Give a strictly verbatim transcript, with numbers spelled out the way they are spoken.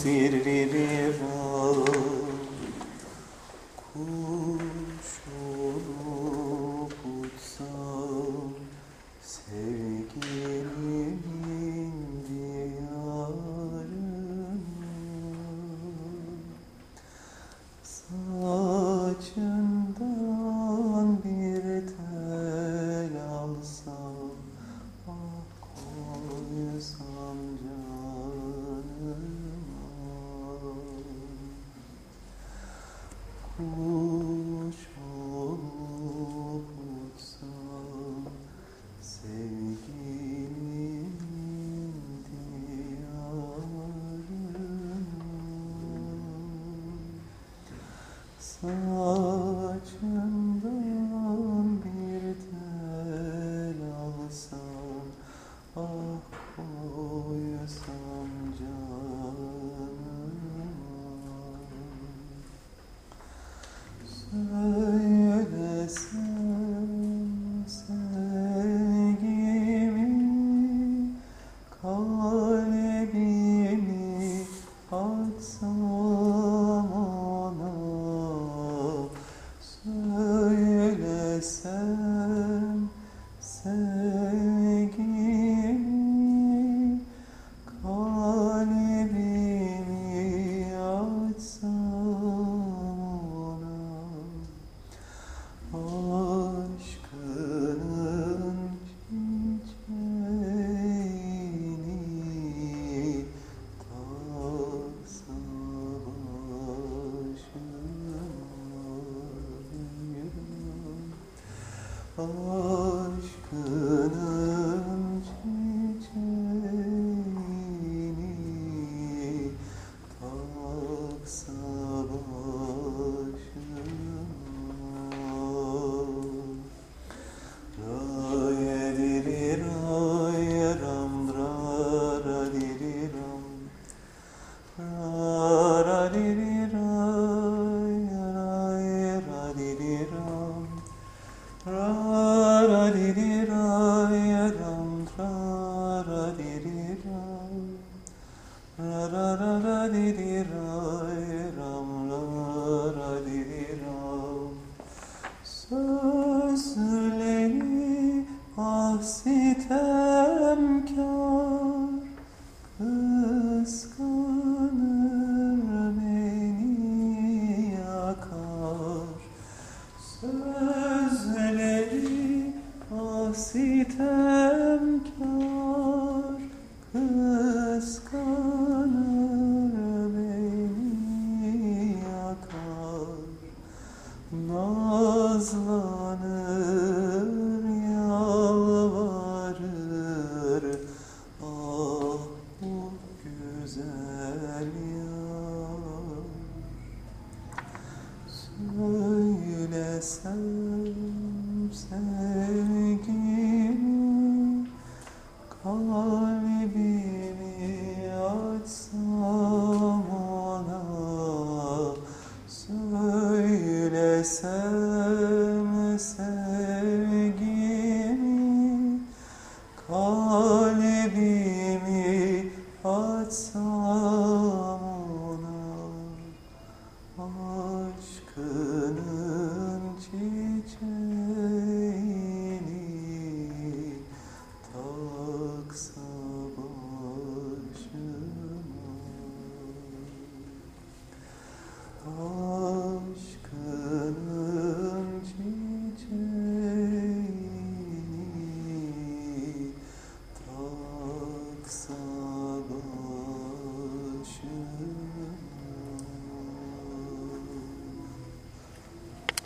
tiririra. Kuş olup uçsam sevgilimin diyarına, saçından bir tel alsam, ah koysam canıma. Kuş olup uçsam sevgilimin diyarına, saçından bir tel alsam, ah koysam canıma. Söylesem sevgimi, kalbimi açsam ona. Söylesem sevgimi, kalbimi açsam ona. Aşkının çiçeğini taksa başıma, aşkının çiçeğini taksa başıma. Ra-ya-di-di-ra-ya-ram, ra-ra-di-di-ram, ra-ra-di-di-ra-ya-ra-ya-ra-di-di-ram, ra-ra-di-di-ra-ya-ram, ra-ra-di-di-ram, ra-ra-ra-ra-di-di-ra-ya-ram, ra-ra-di-di-ram. Sözleri ah sitemkar, kıskanır beni yakar. Sözleri ah sitemkar, kıskanır beni yakar. Nazlanır, yalvarır, ah bu güzel yar. Söylesem